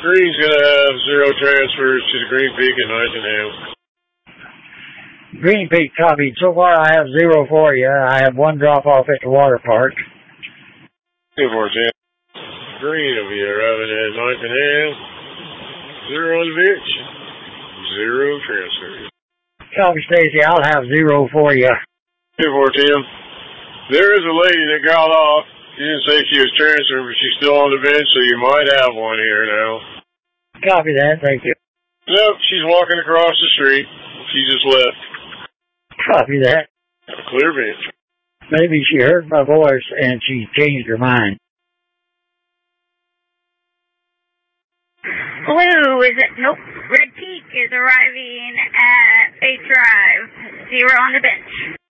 Green's going to have 0 transfers to the Green Peak and Nightingale. Green Peak copied. So far I have 0 for you. I have 1 drop off at the water park. 2 4 Tim. Green will be arriving at Nightingale. 0 on the bench. 0 transfers. Copy, Stacy. I'll have 0 for you. 2 4 Tim. There is a lady that got off. She didn't say she was transferred, but she's still on the bench, so you might have one here now. Copy that. Thank you. Nope, she's walking across the street. She just left. Copy that. A clear bench. Maybe she heard my voice and she changed her mind. Blue is it? Nope. Red Peak is arriving at 8 Drive. 0 on the bench.